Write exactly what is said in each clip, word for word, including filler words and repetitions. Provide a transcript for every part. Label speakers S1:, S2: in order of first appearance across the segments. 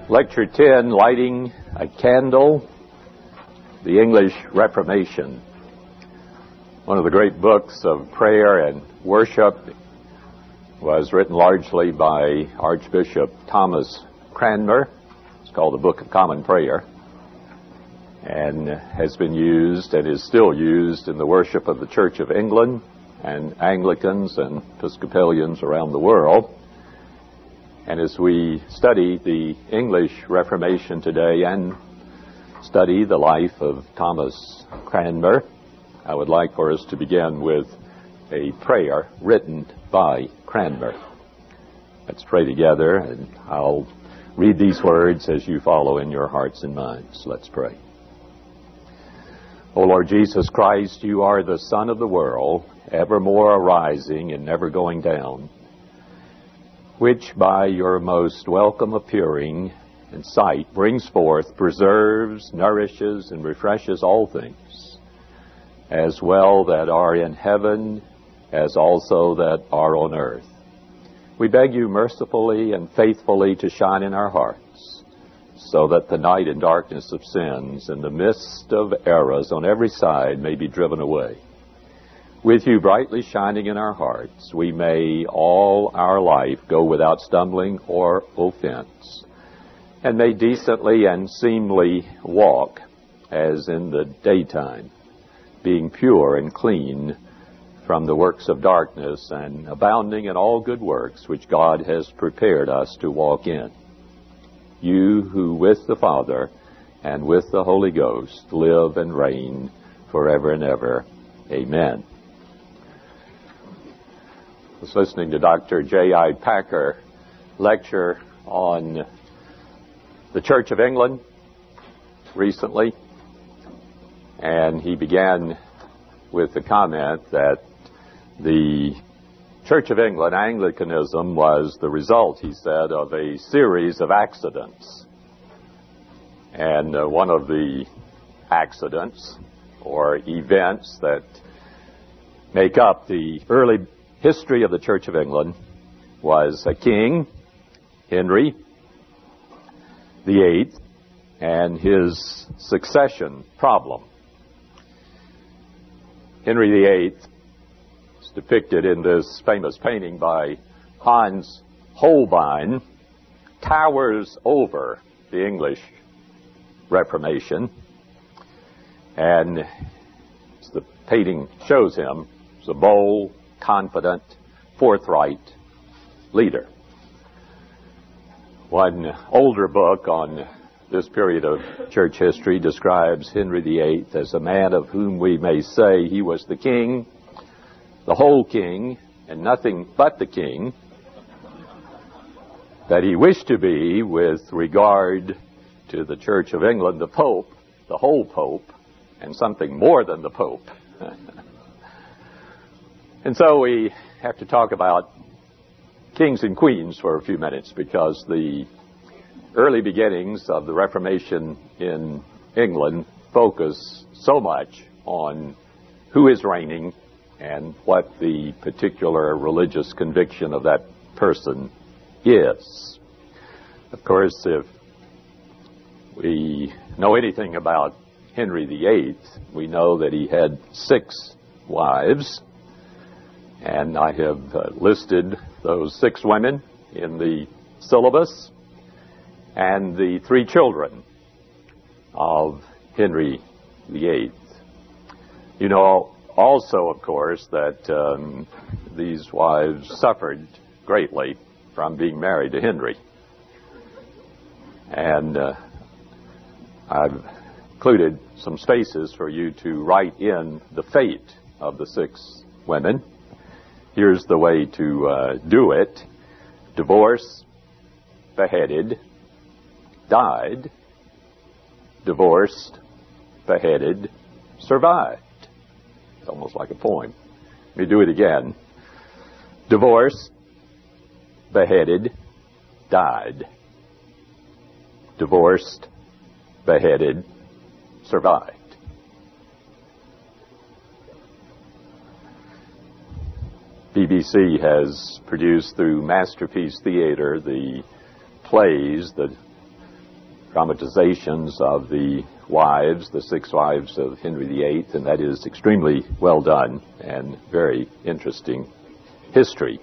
S1: Lecture ten, Lighting a Candle, the English Reformation. One of the great books of prayer and worship was written largely by Archbishop Thomas Cranmer. It's called the Book of Common Prayer, and has been used and is still used in the worship of the Church of England and Anglicans and Episcopalians around the world. And as we study the English Reformation today and study the life of Thomas Cranmer, I would like for us to begin with a prayer written by Cranmer. Let's pray together, and I'll read these words as you follow in your hearts and minds. Let's pray. O Lord Jesus Christ, you are the Sun of the world, evermore arising and never going down, which by your most welcome appearing and sight brings forth, preserves, nourishes, and refreshes all things, as well that are in heaven as also that are on earth. We beg you mercifully and faithfully to shine in our hearts, so that the night and darkness of sins and the mist of errors on every side may be driven away. With you brightly shining in our hearts, we may all our life go without stumbling or offense, and may decently and seemly walk as in the daytime, being pure and clean from the works of darkness and abounding in all good works which God has prepared us to walk in. You who with the Father and with the Holy Ghost live and reign forever and ever. Amen. I was listening to Doctor J I Packer lecture on the Church of England recently, and he began with the comment that the Church of England, Anglicanism, was the result, he said, of a series of accidents. And uh, one of the accidents or events that make up the early history of the Church of England was a king, Henry the Eighth, and his succession problem. Henry the Eighth is depicted in this famous painting by Hans Holbein, towers over the English Reformation, and as the painting shows him, as a bold, confident, forthright leader. One older book on this period of church history describes Henry the Eighth as a man of whom we may say he was the king, the whole king, and nothing but the king that he wished to be with regard to the Church of England, the Pope, the whole Pope, and something more than the Pope. And so we have to talk about kings and queens for a few minutes, because the early beginnings of the Reformation in England focus so much on who is reigning and what the particular religious conviction of that person is. Of course, if we know anything about Henry the Eighth, we know that he had six wives, and I have uh, listed those six women in the syllabus, and the three children of Henry the Eighth. You know also, of course, that um, these wives suffered greatly from being married to Henry. And uh, I've included some spaces for you to write in the fate of the six women. Here's the way to uh, do it. Divorce, beheaded, died, divorced, beheaded, survived. It's almost like a poem. Let me do it again. Divorced, beheaded, died, divorced, beheaded, survived. B B C has produced through Masterpiece Theatre the plays, the dramatizations of the wives, the six wives of Henry the Eighth, and that is extremely well done and very interesting history.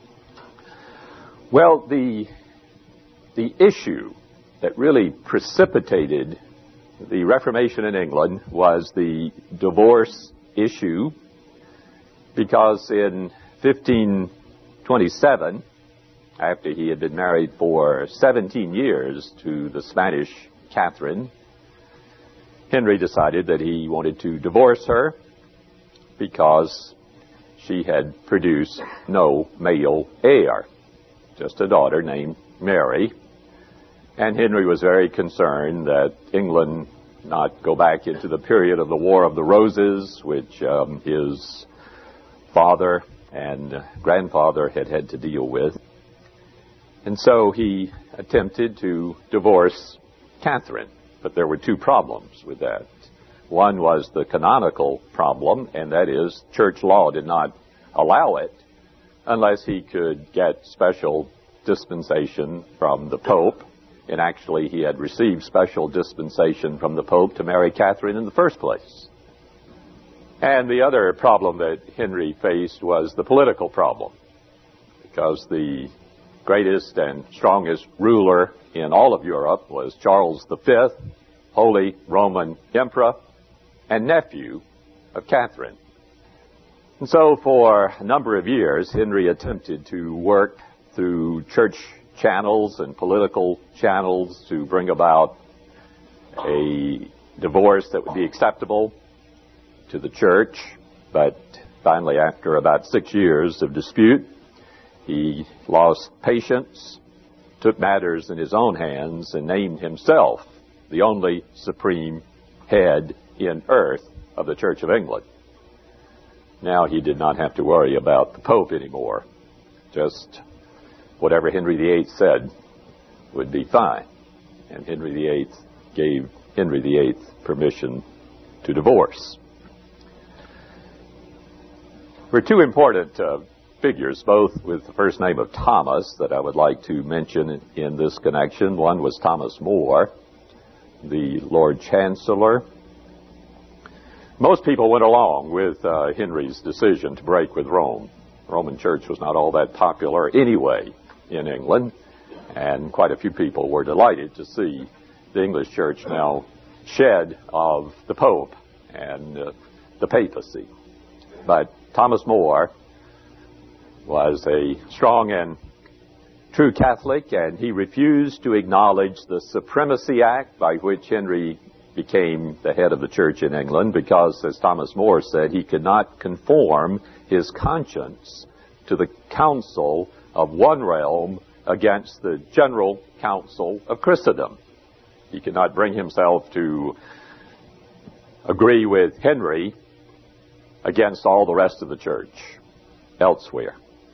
S1: Well, the, the issue that really precipitated the Reformation in England was the divorce issue, because in fifteen twenty-seven, after he had been married for seventeen years to the Spanish Catherine, Henry decided that he wanted to divorce her because she had produced no male heir, just a daughter named Mary. And Henry was very concerned that England not go back into the period of the War of the Roses, which um, his father and grandfather had had to deal with. And so he attempted to divorce Catherine. But there were two problems with that. One was the canonical problem, and that is church law did not allow it unless he could get special dispensation from the Pope. And actually, he had received special dispensation from the Pope to marry Catherine in the first place. And the other problem that Henry faced was the political problem, because the greatest and strongest ruler in all of Europe was Charles the Fifth, Holy Roman Emperor, and nephew of Catherine. And so for a number of years, Henry attempted to work through church channels and political channels to bring about a divorce that would be acceptable to the church. But finally, after about six years of dispute, he lost patience, took matters in his own hands, and named himself the only supreme head in earth of the Church of England. Now he did not have to worry about the Pope anymore. Just whatever Henry the Eighth said would be fine. And Henry the Eighth gave Henry the Eighth permission to divorce. There were two important uh, figures, both with the first name of Thomas, that I would like to mention in, in this connection. One was Thomas More, the Lord Chancellor. Most people went along with uh, Henry's decision to break with Rome. The Roman Church was not all that popular anyway in England, and quite a few people were delighted to see the English Church now shed of the Pope and uh, the papacy. But Thomas More was a strong and true Catholic, and he refused to acknowledge the Supremacy Act by which Henry became the head of the church in England, because, as Thomas More said, he could not conform his conscience to the council of one realm against the general council of Christendom. He could not bring himself to agree with Henry against all the rest of the church elsewhere.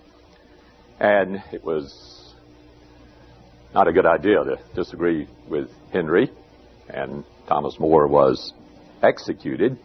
S1: And it was not a good idea to disagree with Henry, and Thomas More was executed.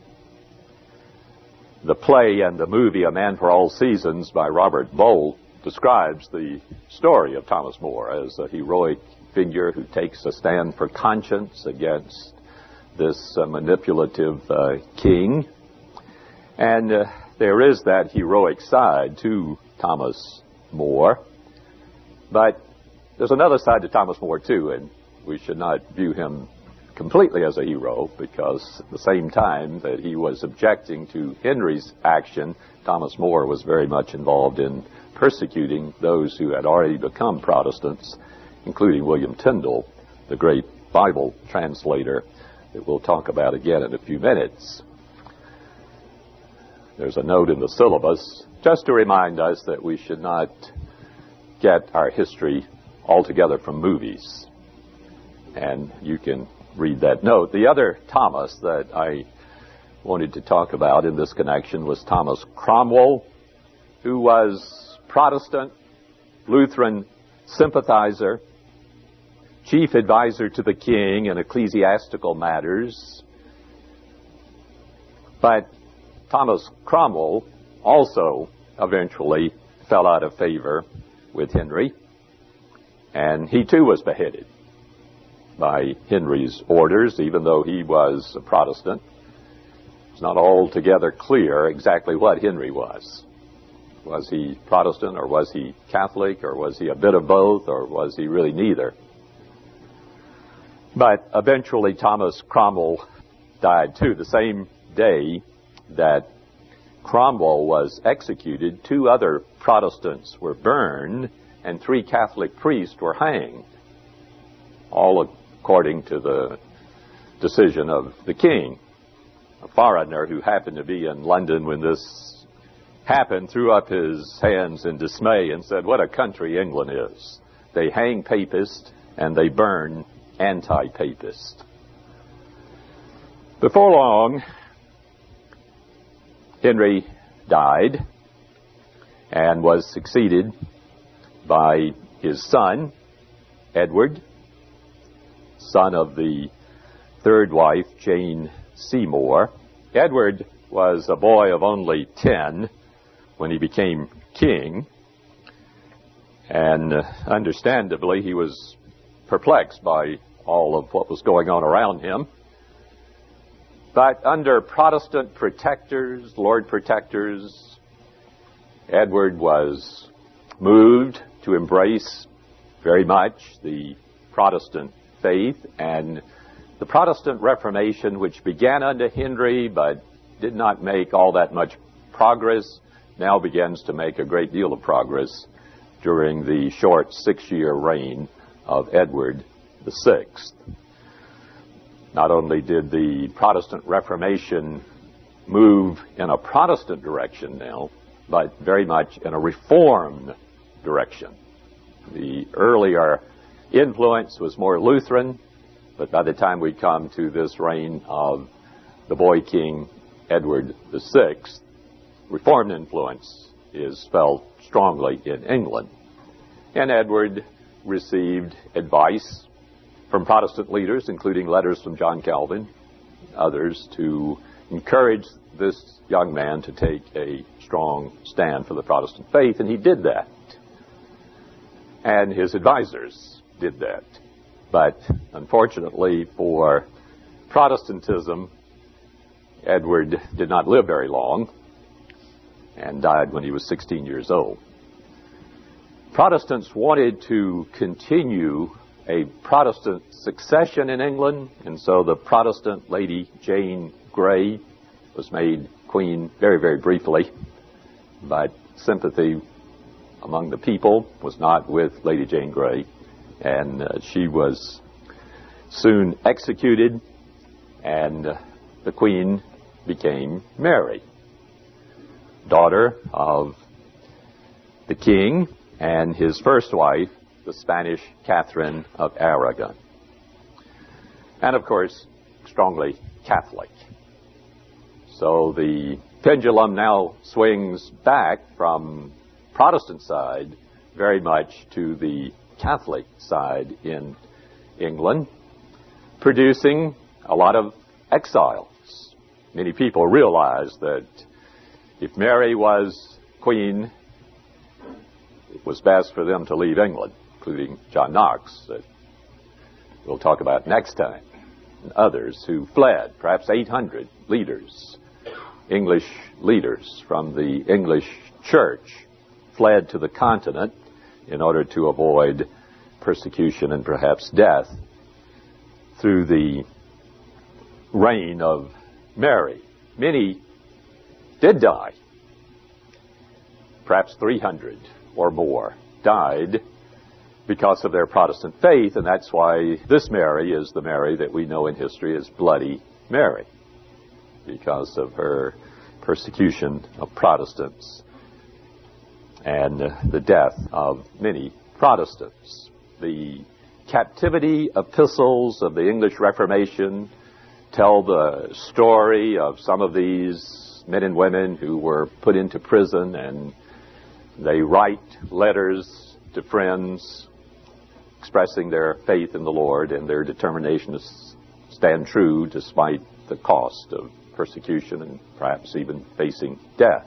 S1: The play and the movie A Man for All Seasons by Robert Bolt describes the story of Thomas More as a heroic figure who takes a stand for conscience against this uh, manipulative uh, king. And uh, there is that heroic side to Thomas More. But there's another side to Thomas More, too, and we should not view him completely as a hero, because at the same time that he was objecting to Henry's action, Thomas More was very much involved in persecuting those who had already become Protestants, including William Tyndale, the great Bible translator that we'll talk about again in a few minutes. There's a note in the syllabus just to remind us that we should not get our history altogether from movies. And you can read that note. The other Thomas that I wanted to talk about in this connection was Thomas Cromwell, who was Protestant, Lutheran sympathizer, chief advisor to the king in ecclesiastical matters. But Thomas Cromwell also eventually fell out of favor with Henry, and he too was beheaded. by Henry's orders, even though he was a Protestant. It's not altogether clear exactly what Henry was. Was he Protestant, or was he Catholic, or was he a bit of both, or was he really neither? But eventually Thomas Cromwell died too. The same day that Cromwell was executed, two other Protestants were burned, and three Catholic priests were hanged, all according to the decision of the king. A foreigner who happened to be in London when this happened threw up his hands in dismay and said, "What a country England is. They hang papists and they burn anti-papists." Before long, Henry died and was succeeded by his son, Edward, son of the third wife, Jane Seymour. Edward was a boy of only ten when he became king, and uh, understandably he was perplexed by all of what was going on around him. But under Protestant protectors, Lord protectors, Edward was moved to embrace very much the Protestant faith, and the Protestant Reformation, which began under Henry but did not make all that much progress, now begins to make a great deal of progress during the short six-year reign of Edward the Sixth. Not only did the Protestant Reformation move in a Protestant direction now, but very much in a Reformed direction. The earlier influence was more Lutheran, but by the time we come to this reign of the boy king Edward the Sixth, Reformed influence is felt strongly in England. And Edward received advice from Protestant leaders, including letters from John Calvin, others, to encourage this young man to take a strong stand for the Protestant faith, and he did that. And his advisors did that. But unfortunately for Protestantism, Edward did not live very long and died when he was sixteen years old. Protestants wanted to continue a Protestant succession in England, and so the Protestant Lady Jane Grey was made queen very, very briefly, but sympathy among the people was not with Lady Jane Grey, and uh, she was soon executed, and uh, the queen became Mary, daughter of the king and his first wife, the Spanish Catherine of Aragon. And of course, strongly Catholic. So the pendulum now swings back from Protestant side very much to the Catholic side in England, producing a lot of exiles. Many people realize that if Mary was queen, it was best for them to leave England, including John Knox, that we'll talk about next time, and others who fled, perhaps eight hundred leaders, English leaders from the English church, fled to the continent in order to avoid persecution and perhaps death through the reign of Mary. Many did die. Perhaps three hundred or more died because of their Protestant faith, and that's why this Mary is the Mary that we know in history as Bloody Mary, because of her persecution of Protestants and the death of many Protestants. The captivity epistles of the English Reformation tell the story of some of these men and women who were put into prison, and they write letters to friends expressing their faith in the Lord and their determination to stand true despite the cost of persecution and perhaps even facing death.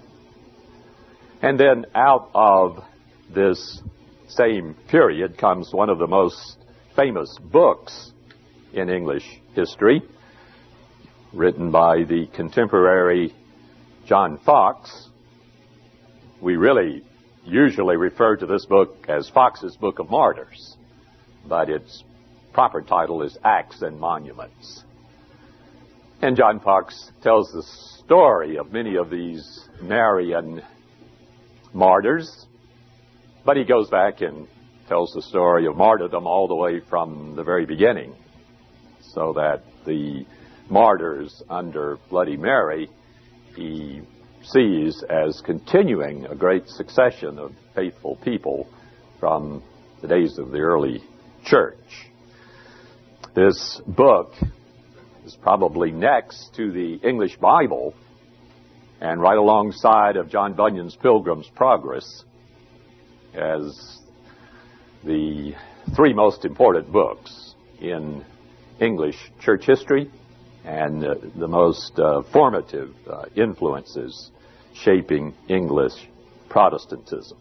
S1: And then out of this same period comes one of the most famous books in English history, written by the contemporary John Foxe. We really usually refer to this book as Foxe's Book of Martyrs, but its proper title is Acts and Monuments. And John Foxe tells the story of many of these Marian martyrs, but he goes back and tells the story of martyrdom all the way from the very beginning, so that the martyrs under Bloody Mary he sees as continuing a great succession of faithful people from the days of the early church. This book is probably next to the English Bible and right alongside of John Bunyan's Pilgrim's Progress as the three most important books in English church history and uh, the most uh, formative uh, influences shaping English Protestantism.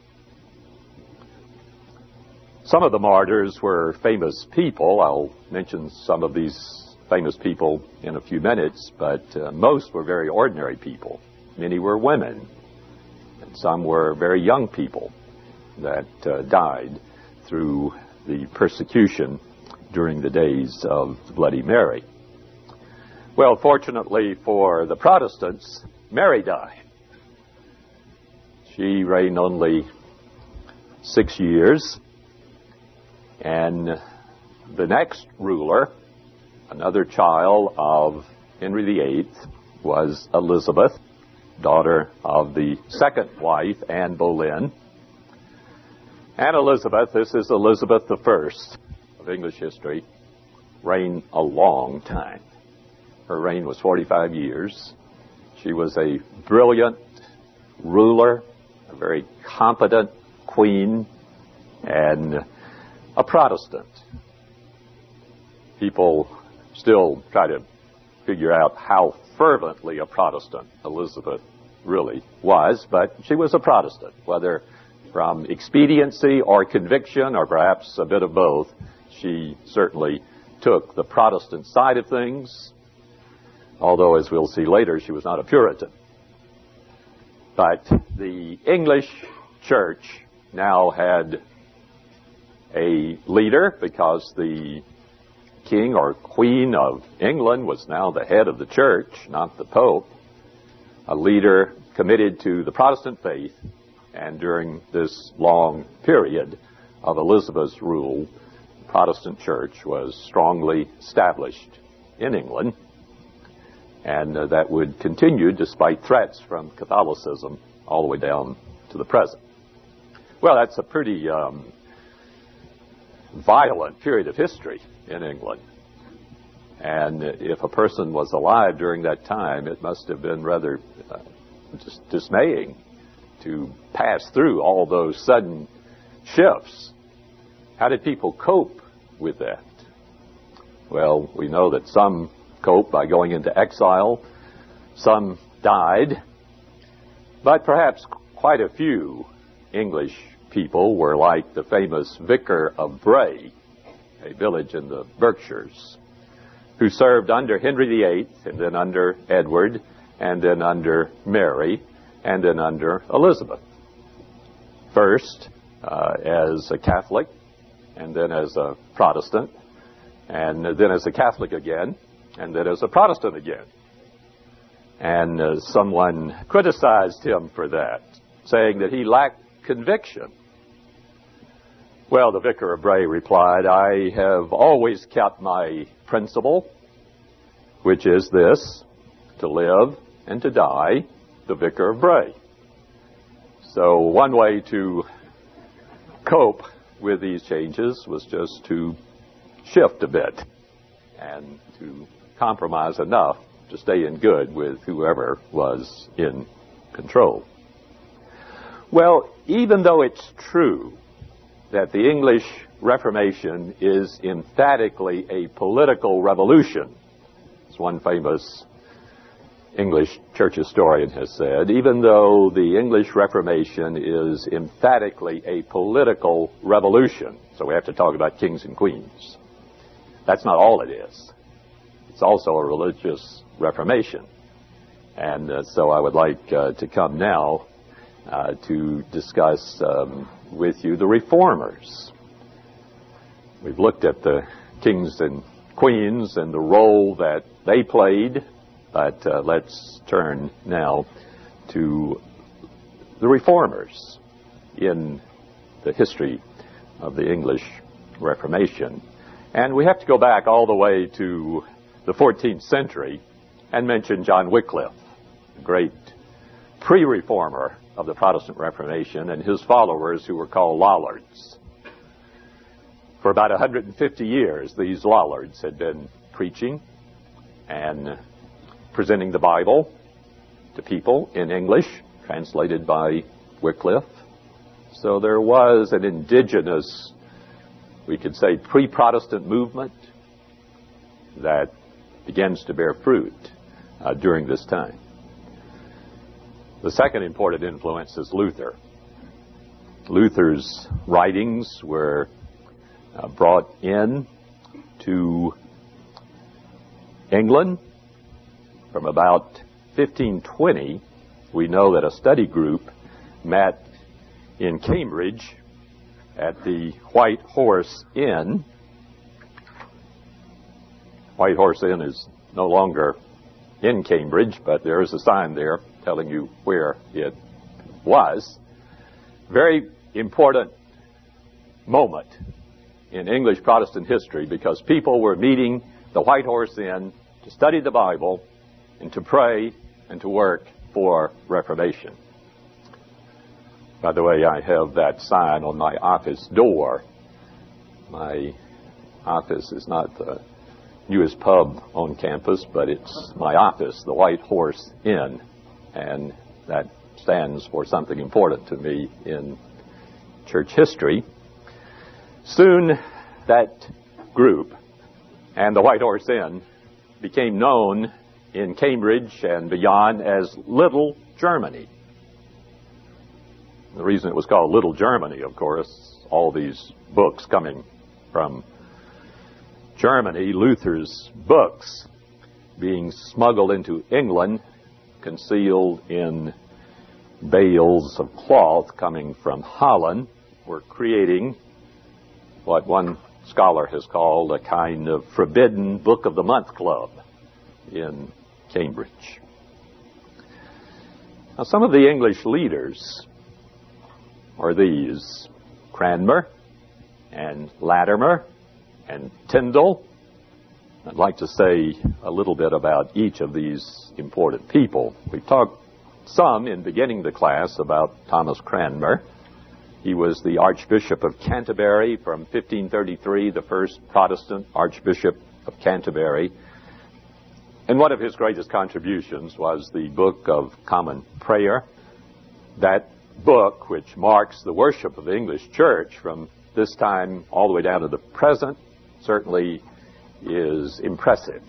S1: Some of the martyrs were famous people. I'll mention some of these famous people in a few minutes, but uh, most were very ordinary people. Many were women, and some were very young people that uh, died through the persecution during the days of Bloody Mary. Well, fortunately for the Protestants, Mary died. She reigned only six years, and the next ruler, another child of Henry the Eighth, was Elizabeth, daughter of the second wife, Anne Boleyn. And Elizabeth, this is Elizabeth the First of English history, reigned a long time. Her reign was forty-five years. She was a brilliant ruler, a very competent queen, and a Protestant. People still try to figure out how fervently a Protestant Elizabeth really was, but she was a Protestant, whether from expediency or conviction or perhaps a bit of both. She certainly took the Protestant side of things, although, as we'll see later, she was not a Puritan. But the English church now had a leader because the king or queen of England was now the head of the church, not the Pope, a leader committed to the Protestant faith. And during this long period of Elizabeth's rule, the Protestant church was strongly established in England, and uh, that would continue despite threats from Catholicism all the way down to the present. Well, that's a pretty um, violent period of history in England. And if a person was alive during that time, it must have been rather uh, just dismaying to pass through all those sudden shifts. How did people cope with that? Well, we know that some coped by going into exile, some died, but perhaps quite a few English people were like the famous Vicar of Bray, a village in the Berkshires, who served under Henry the Eighth, and then under Edward, and then under Mary, and then under Elizabeth. First uh, as a Catholic, and then as a Protestant, and then as a Catholic again, and then as a Protestant again. And uh, someone criticized him for that, saying that he lacked conviction. Well, the Vicar of Bray replied, "I have always kept my principle, which is this, to live and to die, the Vicar of Bray." So one way to cope with these changes was just to shift a bit and to compromise enough to stay in good with whoever was in control. Well, even though it's true that the English Reformation is emphatically a political revolution, as one famous English church historian has said, even though the English Reformation is emphatically a political revolution, so we have to talk about kings and queens, that's not all it is. It's also a religious reformation. And uh, so I would like uh, to come now uh, to discuss um, with you the reformers. We've looked at the kings and queens and the role that they played, but uh, let's turn now to the reformers in the history of the English Reformation. And we have to go back all the way to the fourteenth century and mention John Wycliffe, the great pre-reformer of the Protestant Reformation, and his followers who were called Lollards. For about one hundred fifty years, these Lollards had been preaching and presenting the Bible to people in English, translated by Wycliffe. So there was an indigenous, we could say, pre-Protestant movement that begins to bear fruit uh, during this time. The second important influence is Luther. Luther's writings were uh, brought in to England from about fifteen twenty. We know that a study group met in Cambridge at the White Horse Inn. White Horse Inn is no longer in Cambridge, but there is a sign there telling you where it was. Very important moment in English Protestant history, because people were meeting the White Horse Inn to study the Bible and to pray and to work for Reformation. By the way, I have that sign on my office door. My office is not the newest pub on campus, but it's my office, the White Horse Inn, and that stands for something important to me in church history. Soon, that group and the White Horse Inn became known in Cambridge and beyond as Little Germany. The reason it was called Little Germany, of course, all these books coming from Germany, Luther's books being smuggled into England, concealed in bales of cloth coming from Holland, were creating what one scholar has called a kind of forbidden Book of the Month club in Cambridge. Now, some of the English leaders are these: Cranmer and Latimer and Tyndale. I'd like to say a little bit about each of these important people. We've talked some in beginning the class about Thomas Cranmer. He was the Archbishop of Canterbury from fifteen thirty-three, the first Protestant Archbishop of Canterbury. And one of his greatest contributions was the Book of Common Prayer. That book, which marks the worship of the English Church from this time all the way down to the present, certainly is impressive.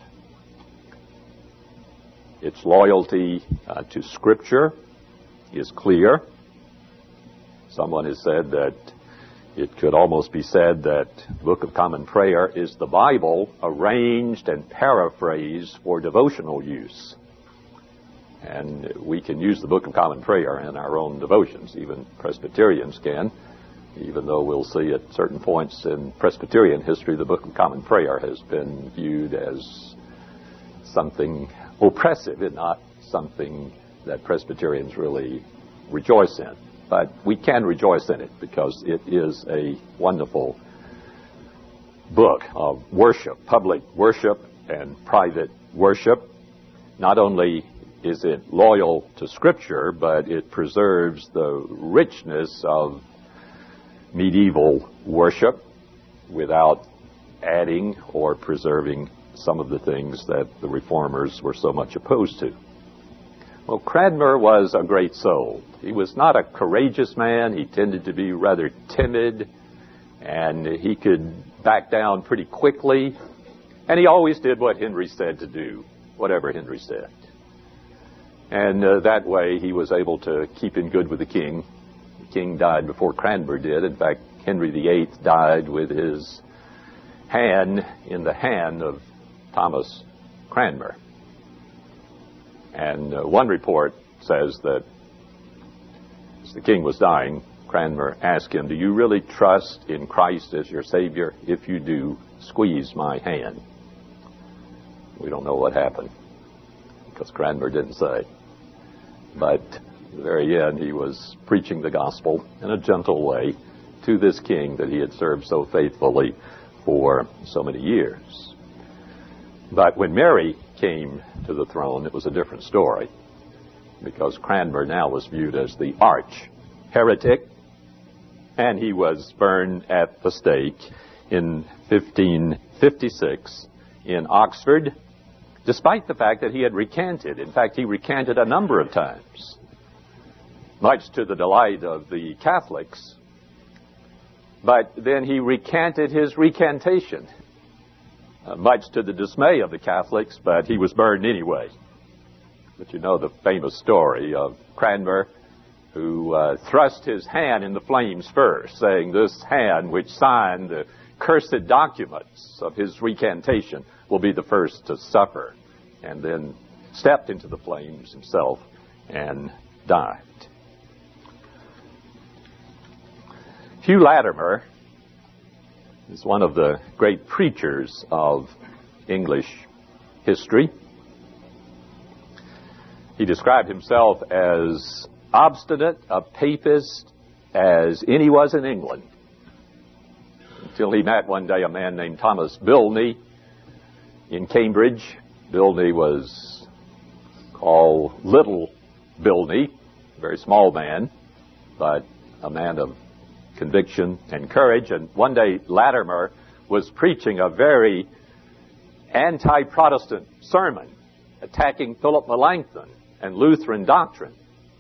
S1: Its loyalty uh, to Scripture is clear. Someone has said that it could almost be said that the Book of Common Prayer is the Bible arranged and paraphrased for devotional use. And we can use the Book of Common Prayer in our own devotions. Even Presbyterians can, even though we'll see at certain points in Presbyterian history the Book of Common Prayer has been viewed as something oppressive and not something that Presbyterians really rejoice in. But we can rejoice in it because it is a wonderful book of worship, public worship and private worship. Not only is it loyal to Scripture, but it preserves the richness of medieval worship without adding or preserving some of the things that the Reformers were so much opposed to. Well, Cranmer was a great soul. He was not a courageous man. He tended to be rather timid, and he could back down pretty quickly. And he always did what Henry said to do, whatever Henry said. And uh, that way he was able to keep in good with the king. The king died before Cranmer did. In fact, Henry the Eighth died with his hand in the hand of Thomas Cranmer. And uh, one report says that as the king was dying, Cranmer asked him, "Do you really trust in Christ as your Savior? If you do, squeeze my hand." We don't know what happened, because Cranmer didn't say. But at the very end, he was preaching the gospel in a gentle way to this king that he had served so faithfully for so many years. But when Mary came to the throne, it was a different story, because Cranmer now was viewed as the arch heretic, and he was burned at the stake in fifteen fifty-six in Oxford, despite the fact that he had recanted. In fact, he recanted a number of times, much to the delight of the Catholics. But then he recanted his recantation, uh, much to the dismay of the Catholics, but he was burned anyway. But you know the famous story of Cranmer, who uh, thrust his hand in the flames first, saying, "This hand which signed the cursed documents of his recantation will be the first to suffer," and then stepped into the flames himself and died. Hugh Latimer is one of the great preachers of English history. He described himself as obstinate, a papist, as any was in England, until he met one day a man named Thomas Bilney in Cambridge. Bilney was called Little Bilney, a very small man, but a man of conviction and courage. And one day Latimer was preaching a very anti-Protestant sermon, attacking Philip Melanchthon and Lutheran doctrine.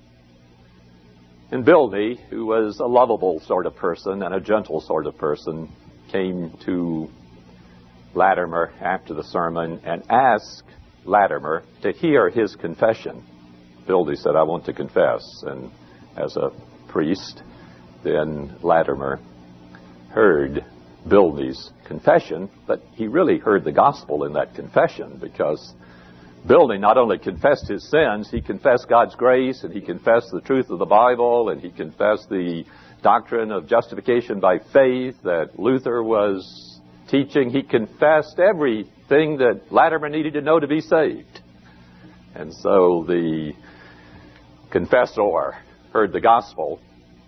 S1: And Bilney, who was a lovable sort of person and a gentle sort of person, came to Latimer after the sermon and asked Latimer to hear his confession. Bilney said, "I want to confess." And as a priest, then Latimer heard Bilney's confession, but he really heard the gospel in that confession, because Bilney not only confessed his sins, he confessed God's grace, and he confessed the truth of the Bible, and he confessed the doctrine of justification by faith that Luther was teaching. He confessed everything that Latimer needed to know to be saved. And so the confessor heard the gospel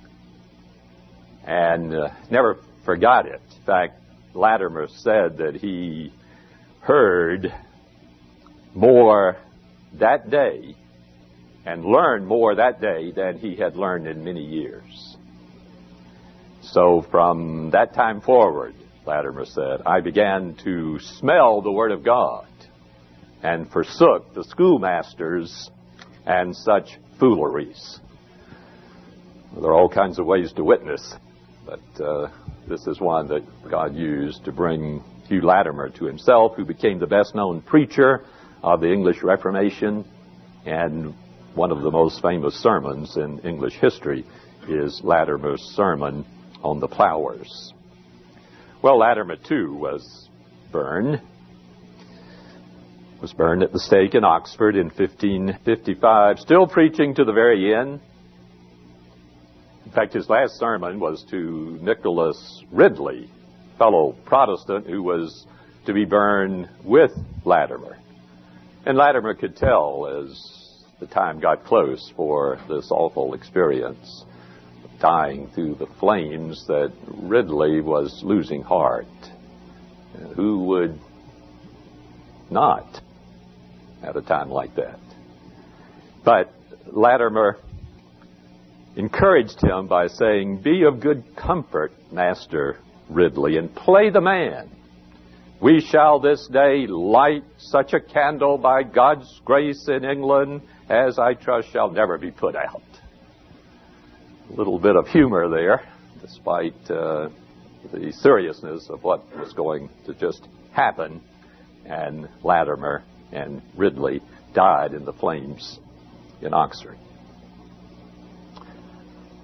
S1: and uh, never forgot it. In fact, Latimer said that he heard more that day and learned more that day than he had learned in many years. So from that time forward, Latimer said, I began to smell the Word of God and forsook the schoolmasters and such fooleries. There are all kinds of ways to witness, but uh, this is one that God used to bring Hugh Latimer to himself, who became the best-known preacher of the English Reformation, and one of the most famous sermons in English history is Latimer's sermon on the Plowers. Well, Latimer, too, was burned. Was burned at the stake in Oxford in fifteen fifty-five, still preaching to the very end. In fact, his last sermon was to Nicholas Ridley, fellow Protestant who was to be burned with Latimer. And Latimer could tell as the time got close for this awful experience, dying through the flames, that Ridley was losing heart. Who would not at a time like that? But Latimer encouraged him by saying, "Be of good comfort, Master Ridley, and play the man. We shall this day light such a candle by God's grace in England as I trust shall never be put out." A little bit of humor there, despite uh, the seriousness of what was going to just happen. And Latimer and Ridley died in the flames in Oxford.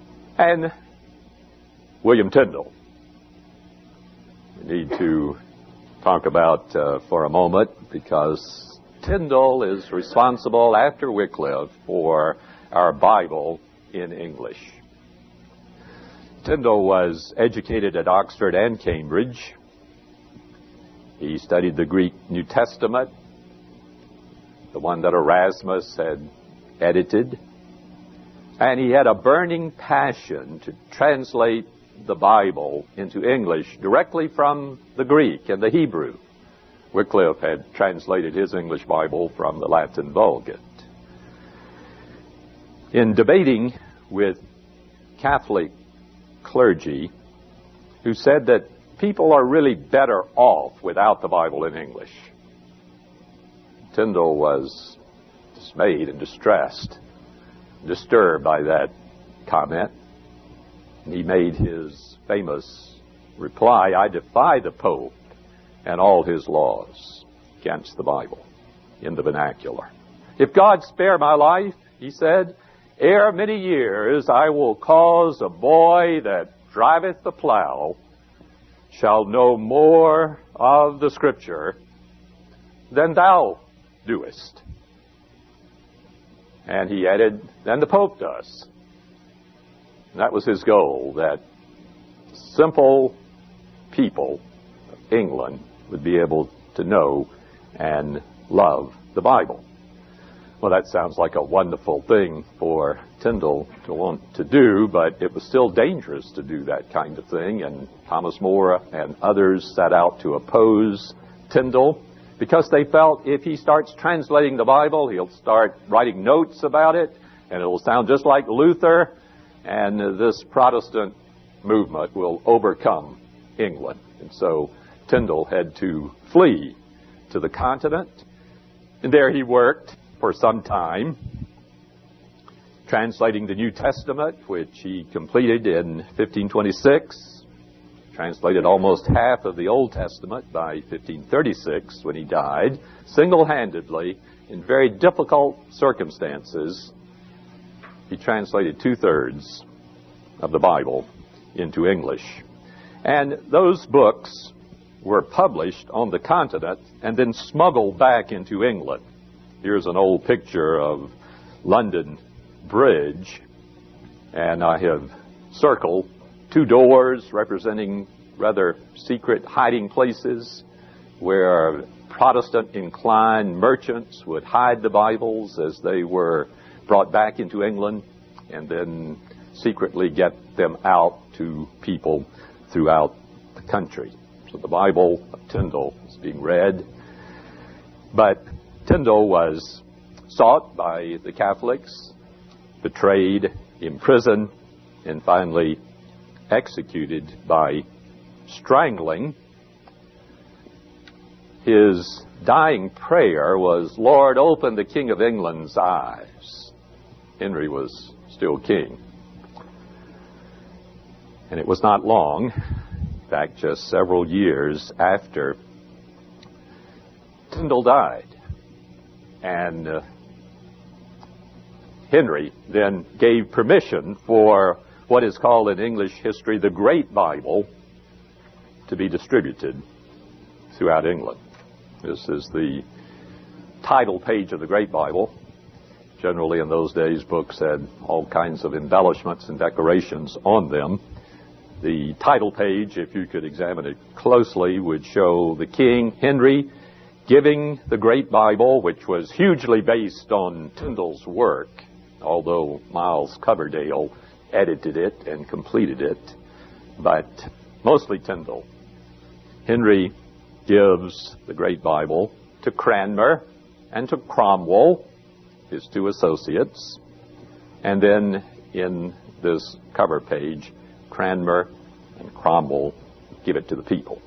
S1: And William Tyndale. We need to talk about uh, for a moment, because Tyndale is responsible, after Wycliffe, for our Bible in English. Tyndale was educated at Oxford and Cambridge. He studied the Greek New Testament, the one that Erasmus had edited, and he had a burning passion to translate the Bible into English directly from the Greek and the Hebrew. Wycliffe had translated his English Bible from the Latin Vulgate. In debating with Catholic clergy who said that people are really better off without the Bible in English, Tyndale was dismayed and distressed, disturbed by that comment. And he made his famous reply, "I defy the Pope and all his laws against the Bible," in the vernacular. "If God spare my life," he said, "ere many years I will cause a boy that driveth the plow shall know more of the Scripture than thou doest." And he added, "than the Pope does." And that was his goal, that simple people of England would be able to know and love the Bible. Well, that sounds like a wonderful thing for Tyndale to want to do, but it was still dangerous to do that kind of thing, and Thomas More and others set out to oppose Tyndale because they felt if he starts translating the Bible, he'll start writing notes about it, and it'll sound just like Luther, and this Protestant movement will overcome England. And so Tyndale had to flee to the continent, and there he worked for some time, translating the New Testament, which he completed in fifteen twenty-six, translated almost half of the Old Testament by fifteen thirty-six when he died, single-handedly, in very difficult circumstances. He translated two-thirds of the Bible into English. And those books were published on the continent and then smuggled back into England. Here's an old picture of London Bridge, and I have circled two doors representing rather secret hiding places where Protestant-inclined merchants would hide the Bibles as they were brought back into England and then secretly get them out to people throughout the country. So the Bible of Tyndale is being read. But Tyndale was sought by the Catholics, betrayed, imprisoned, and finally executed by strangling. His dying prayer was, "Lord, open the King of England's eyes." Henry was still king. And it was not long, in fact, just several years after Tyndale died. And uh, Henry then gave permission for what is called in English history the Great Bible to be distributed throughout England. This is the title page of the Great Bible. Generally in those days, books had all kinds of embellishments and decorations on them. The title page, if you could examine it closely, would show the King, Henry, giving the Great Bible, which was hugely based on Tyndale's work, although Miles Coverdale edited it and completed it, but mostly Tyndale. Henry gives the Great Bible to Cranmer and to Cromwell, his two associates, and then in this cover page, Cranmer and Cromwell give it to the people.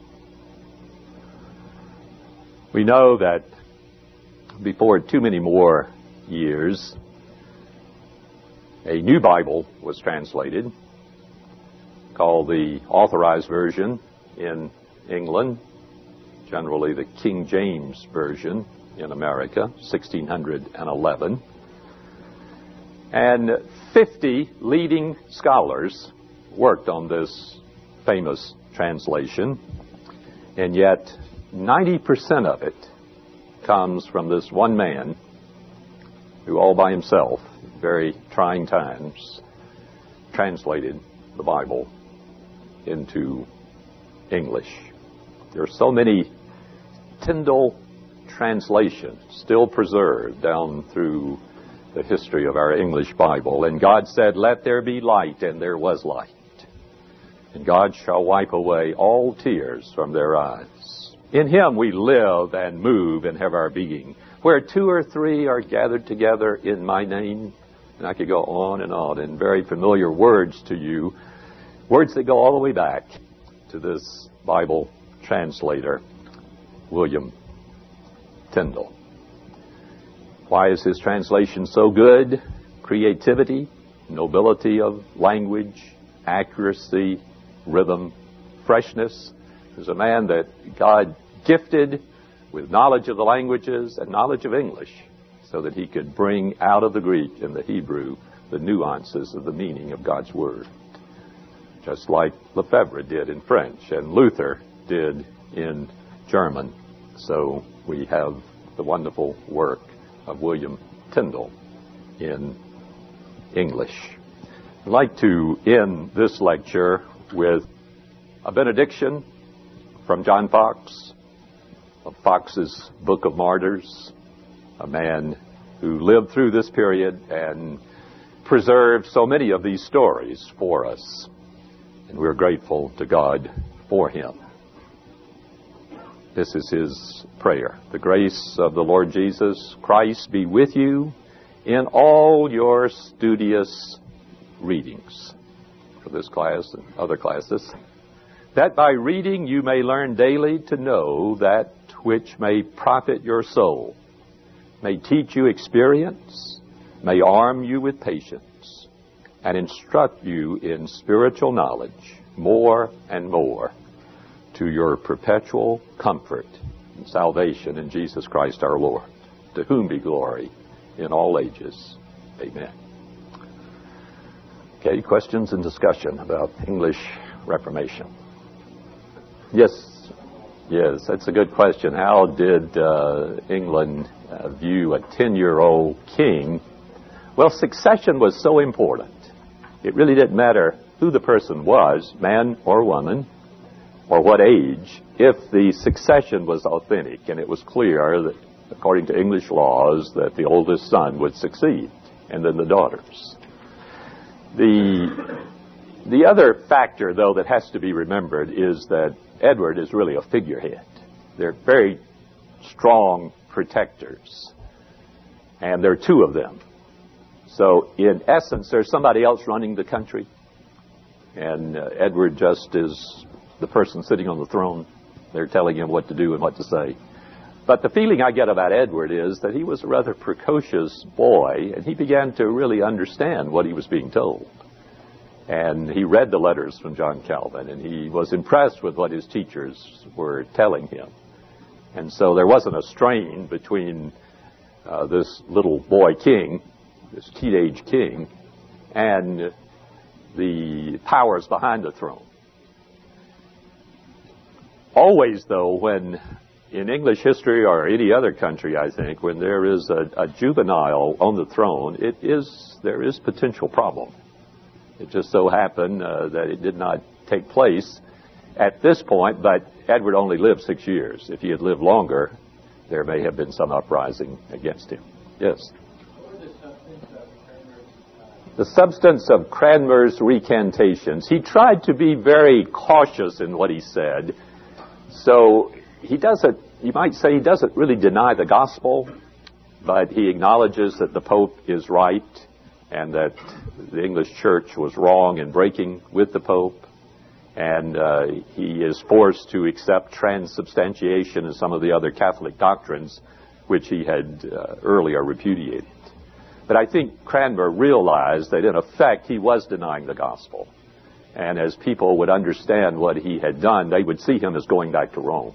S1: We know that before too many more years, a new Bible was translated called the Authorized Version in England, generally the King James Version in America, sixteen eleven. And fifty leading scholars worked on this famous translation, and yet ninety percent of it comes from this one man who all by himself, very trying times, translated the Bible into English. There are so many Tyndale translations still preserved down through the history of our English Bible. And God said, "Let there be light," and there was light. And God shall wipe away all tears from their eyes. In Him we live and move and have our being. Where two or three are gathered together in my name, and I could go on and on in very familiar words to you, words that go all the way back to this Bible translator, William Tyndale. Why is his translation so good? Creativity, nobility of language, accuracy, rhythm, freshness. There's a man that God gifted with knowledge of the languages and knowledge of English so that he could bring out of the Greek and the Hebrew the nuances of the meaning of God's Word. Just like Lefebvre did in French and Luther did in German. So we have the wonderful work of William Tyndale in English. I'd like to end this lecture with a benediction from John Foxe, of Foxe's Book of Martyrs, a man who lived through this period and preserved so many of these stories for us. And we're grateful to God for him. This is his prayer. The grace of the Lord Jesus Christ be with you in all your studious readings for this class and other classes, that by reading you may learn daily to know that which may profit your soul, may teach you experience, may arm you with patience, and instruct you in spiritual knowledge more and more, to your perpetual comfort and salvation in Jesus Christ our Lord, to whom be glory in all ages. Amen. Okay, questions and discussion about English Reformation. Yes, yes, that's a good question. How did uh, England uh, view a ten-year-old king? Well, succession was so important. It really didn't matter who the person was, man or woman, or what age, if the succession was authentic, and it was clear that, according to English laws, that the oldest son would succeed, and then the daughters. The, the other factor, though, that has to be remembered is that Edward is really a figurehead. They're very strong protectors, and there are two of them. So, in essence, there's somebody else running the country, and uh, Edward just is the person sitting on the throne. They're telling him what to do and what to say. But the feeling I get about Edward is that he was a rather precocious boy, and he began to really understand what he was being told. And he read the letters from John Calvin, and he was impressed with what his teachers were telling him. And so there wasn't a strain between uh, this little boy king, this teenage king, and the powers behind the throne. Always, though, when in English history or any other country, I think, when there is a, a juvenile on the throne, it is there is potential problem. It just so happened uh, that it did not take place at this point, but Edward only lived six years. If he had lived longer, there may have been some uprising against him. Yes? The substance of Cranmer's recantations. He tried to be very cautious in what he said. So he doesn't, you might say he doesn't really deny the gospel, but he acknowledges that the Pope is right and that the English Church was wrong in breaking with the Pope. And uh, he is forced to accept transubstantiation and some of the other Catholic doctrines which he had uh, earlier repudiated. But I think Cranmer realized that in effect he was denying the gospel. And as people would understand what he had done, they would see him as going back to Rome.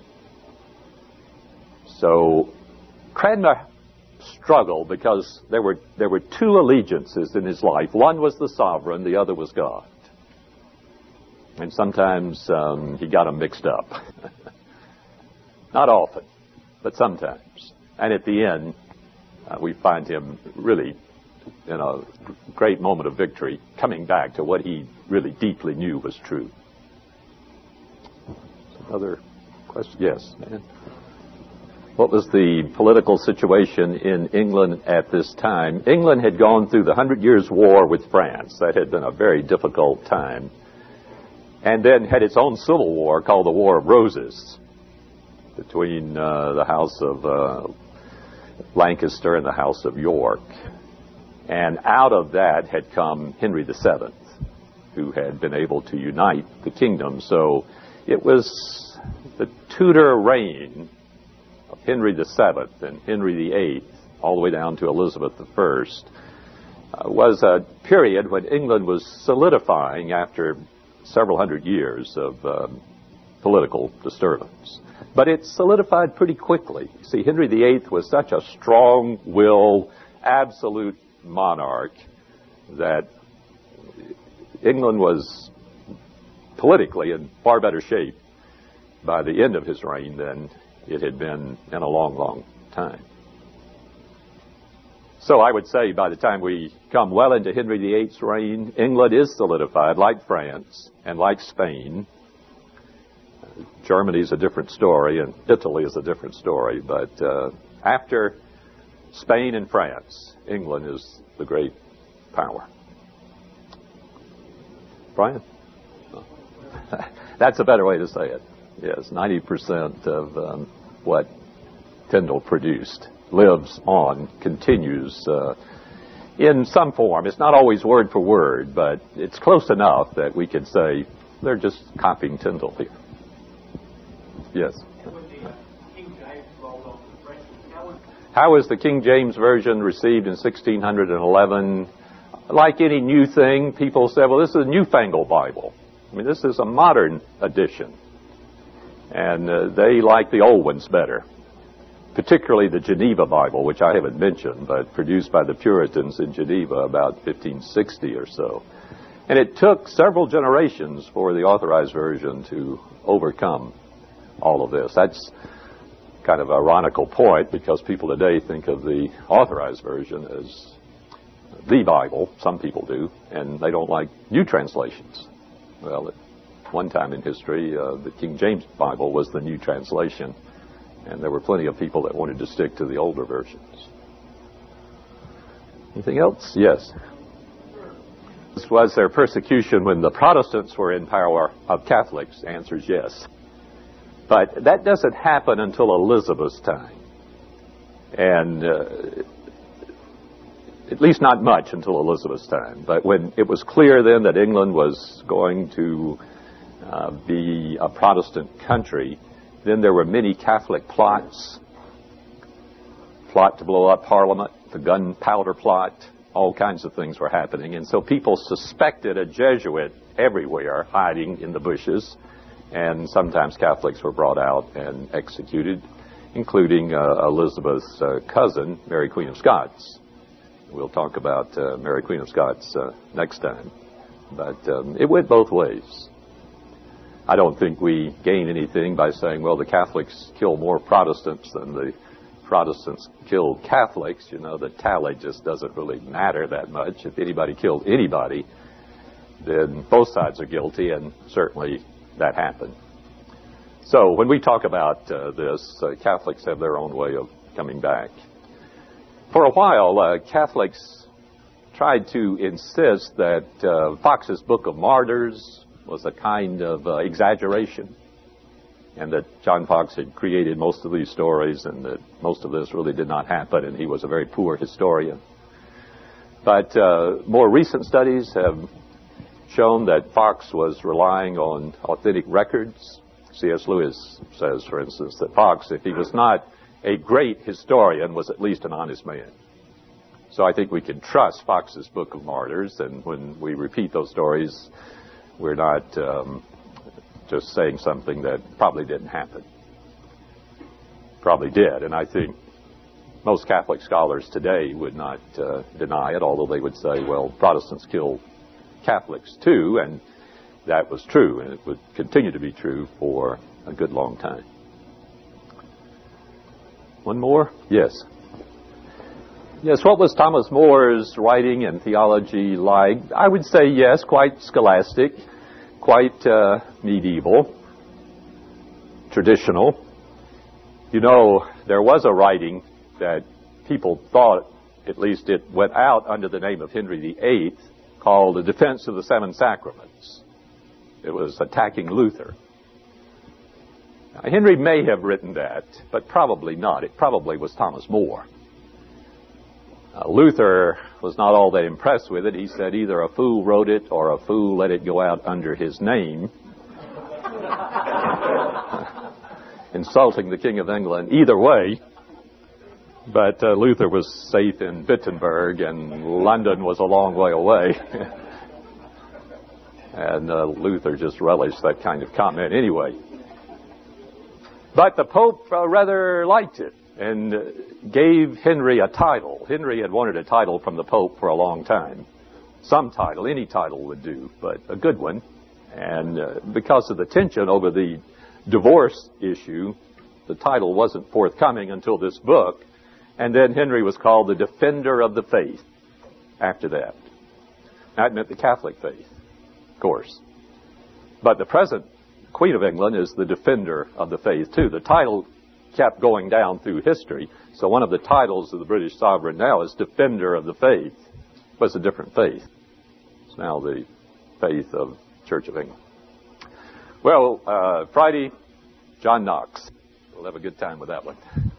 S1: So Cranmer struggled because there were there were two allegiances in his life. One was the sovereign, the other was God. And sometimes um, he got them mixed up. Not often, but sometimes. And at the end, uh, we find him really in a great moment of victory, coming back to what he really deeply knew was true. Another question? Yes, man. What was the political situation in England at this time? England had gone through the Hundred Years' War with France. That had been a very difficult time. And then had its own civil war called the War of Roses between uh, the House of uh, Lancaster and the House of York. And out of that had come Henry the Seventh, who had been able to unite the kingdom. So it was the Tudor reign of Henry the Seventh and Henry the Eighth, all the way down to Elizabeth the First, uh, was a period when England was solidifying after several hundred years of um, political disturbance. But it solidified pretty quickly. See, Henry the Eighth was such a strong-willed, absolute monarch that England was politically in far better shape by the end of his reign than it had been in a long, long time. So I would say by the time we come well into Henry the Eighth's reign, England is solidified like France and like Spain. Germany is a different story, and Italy is a different story. But uh, after Spain and France, England is the great power. Brian? That's a better way to say it. Yes, ninety percent of um, what Tyndall produced lives on, continues uh, in some form. It's not always word for word, but it's close enough that we could say they're just copying Tyndall here. Yes? How was the King James Version received in sixteen eleven? Like any new thing, people say, well, this is a newfangled Bible. I mean, this is a modern edition. And uh, they like the old ones better, particularly the Geneva Bible, which I haven't mentioned, but produced by the Puritans in Geneva about fifteen sixty or so. And it took several generations for the Authorized Version to overcome all of this. That's kind of an ironical point, because people today think of the Authorized Version as the Bible. Some people do, and they don't like new translations. Well, at one time in history, uh, the King James Bible was the new translation, and there were plenty of people that wanted to stick to the older versions. Anything else? Yes. This was their persecution when the Protestants were in power of Catholics? The answer is yes. But that doesn't happen until Elizabeth's time. And uh, at least not much until Elizabeth's time. But when it was clear then that England was going to uh, be a Protestant country, then there were many Catholic plots. Plot to blow up Parliament, the gunpowder plot, all kinds of things were happening. And so people suspected a Jesuit everywhere hiding in the bushes. And sometimes Catholics were brought out and executed, including uh, Elizabeth's uh, cousin, Mary Queen of Scots. We'll talk about uh, Mary Queen of Scots uh, next time. But um, it went both ways. I don't think we gain anything by saying, well, the Catholics kill more Protestants than the Protestants killed Catholics. You know, the tally just doesn't really matter that much. If anybody killed anybody, then both sides are guilty, and certainly that happened. So when we talk about uh, this, uh, Catholics have their own way of coming back. For a while, uh, Catholics tried to insist that uh, Fox's Book of Martyrs was a kind of uh, exaggeration, and that John Fox had created most of these stories, and that most of this really did not happen, and he was a very poor historian. But uh, more recent studies have shown that Fox was relying on authentic records. C S Lewis says, for instance, that Fox, if he was not a great historian, was at least an honest man. So I think we can trust Fox's Book of Martyrs, and when we repeat those stories, we're not um, just saying something that probably didn't happen. Probably did, and I think most Catholic scholars today would not uh, deny it, although they would say, well, Protestants killed Catholics too, and that was true, and it would continue to be true for a good long time. One more? Yes. Yes, what was Thomas More's writing and theology like? I would say yes, quite scholastic, quite uh, medieval, traditional. You know, there was a writing that people thought, at least it went out under the name of Henry the Eighth, called The Defense of the Seven Sacraments. It was attacking Luther. Now, Henry may have written that, but probably not. It probably was Thomas More. Uh, Luther was not all that impressed with it. He said either a fool wrote it or a fool let it go out under his name. Insulting the King of England either way. But uh, Luther was safe in Wittenberg, and London was a long way away. and uh, Luther just relished that kind of comment anyway. But the Pope uh, rather liked it and uh, gave Henry a title. Henry had wanted a title from the Pope for a long time. Some title, any title would do, but a good one. And uh, because of the tension over the divorce issue, the title wasn't forthcoming until this book. And then Henry was called the Defender of the Faith after that. That meant the Catholic faith, of course. But the present Queen of England is the Defender of the Faith, too. The title kept going down through history. So one of the titles of the British sovereign now is Defender of the Faith. But it's a different faith. It's now the faith of Church of England. Well, uh, Friday, John Knox. We'll have a good time with that one.